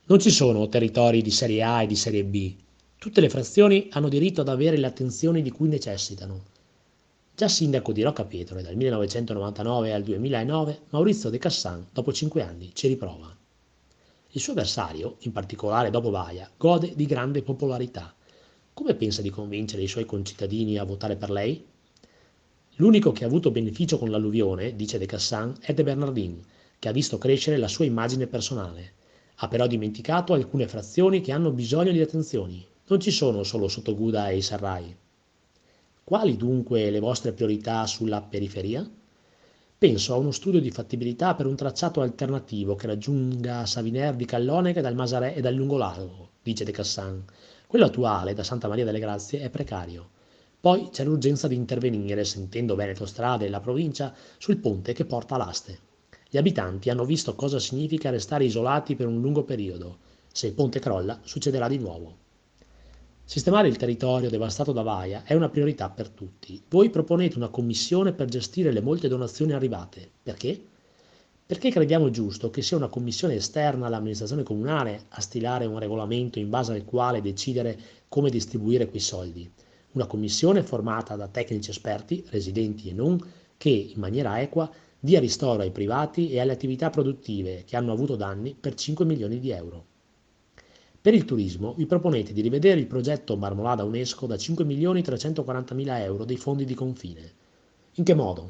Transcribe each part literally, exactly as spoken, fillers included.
Non ci sono territori di serie A e di serie B. Tutte le frazioni hanno diritto ad avere le attenzioni di cui necessitano. Già sindaco di Roccapietro dal millenovecentonovantanove al duemilanove, Maurizio De Cassan, dopo cinque anni, ci riprova. Il suo avversario, in particolare dopo Baia, gode di grande popolarità. Come pensa di convincere i suoi concittadini a votare per lei? L'unico che ha avuto beneficio con l'alluvione, dice De Cassan, è De Bernardin, che ha visto crescere la sua immagine personale. Ha però dimenticato alcune frazioni che hanno bisogno di attenzioni. Non ci sono solo Sottoguda e i Sarrai. Quali dunque le vostre priorità sulla periferia? Penso a uno studio di fattibilità per un tracciato alternativo che raggiunga Saviner di Calloneca dal Masarè e dal Lungolago, dice De Cassan. Quello attuale, da Santa Maria delle Grazie, è precario. Poi c'è l'urgenza di intervenire, sentendo Veneto Strade e la provincia, sul ponte che porta a Laste. Gli abitanti hanno visto cosa significa restare isolati per un lungo periodo. Se il ponte crolla, succederà di nuovo. Sistemare il territorio devastato da Vaia è una priorità per tutti. Voi proponete una commissione per gestire le molte donazioni arrivate. Perché? Perché crediamo giusto che sia una commissione esterna all'amministrazione comunale a stilare un regolamento in base al quale decidere come distribuire quei soldi. Una commissione formata da tecnici esperti, residenti e non, che, in maniera equa, dia ristoro ai privati e alle attività produttive che hanno avuto danni per cinque milioni di euro. Per il turismo vi proponete di rivedere il progetto Marmolada UNESCO da cinque milioni trecentoquarantamila euro dei fondi di confine. In che modo?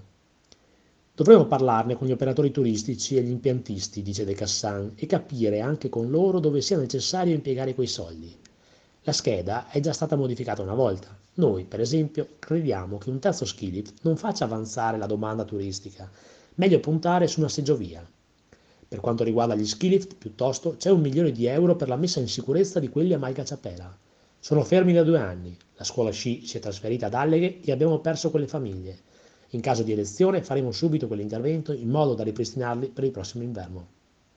Dovremo parlarne con gli operatori turistici e gli impiantisti, dice De Cassan, e capire anche con loro dove sia necessario impiegare quei soldi. La scheda è già stata modificata una volta. Noi, per esempio, crediamo che un terzo ski lift non faccia avanzare la domanda turistica. Meglio puntare su una seggiovia. Per quanto riguarda gli ski lift, piuttosto, c'è un milione di euro per la messa in sicurezza di quelli a Malgacciapela. Sono fermi da due anni. La scuola sci si è trasferita ad Alleghe e abbiamo perso quelle famiglie. In caso di elezione faremo subito quell'intervento in modo da ripristinarli per il prossimo inverno.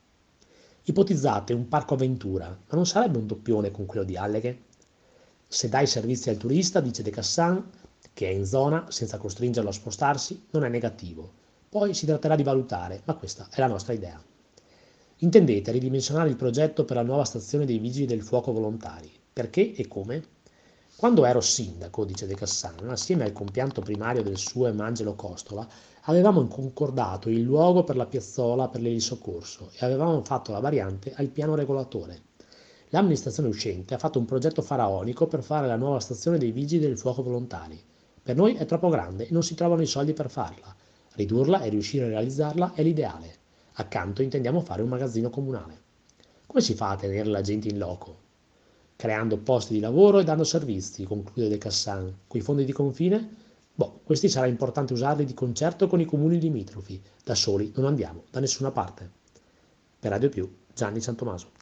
Ipotizzate un parco avventura, ma non sarebbe un doppione con quello di Alleghe? Se dai servizi al turista, dice De Cassan, che è in zona, senza costringerlo a spostarsi, non è negativo. Poi si tratterà di valutare, ma questa è la nostra idea. Intendete ridimensionare il progetto per la nuova stazione dei Vigili del Fuoco volontari. Perché e come? Quando ero sindaco, dice De Cassan, assieme al compianto primario del suo Emangelo Costola, avevamo concordato il luogo per la piazzola per l'elisoccorso e avevamo fatto la variante al piano regolatore. L'amministrazione uscente ha fatto un progetto faraonico per fare la nuova stazione dei Vigili del Fuoco volontari. Per noi è troppo grande e non si trovano i soldi per farla. Ridurla e riuscire a realizzarla è l'ideale. Accanto intendiamo fare un magazzino comunale. Come si fa a tenere la gente in loco? Creando posti di lavoro e dando servizi, conclude De Cassan. Coi fondi di confine? Boh, questi sarà importante usarli di concerto con i comuni limitrofi. Da soli non andiamo da nessuna parte. Per Radio Più, Gianni Santomaso.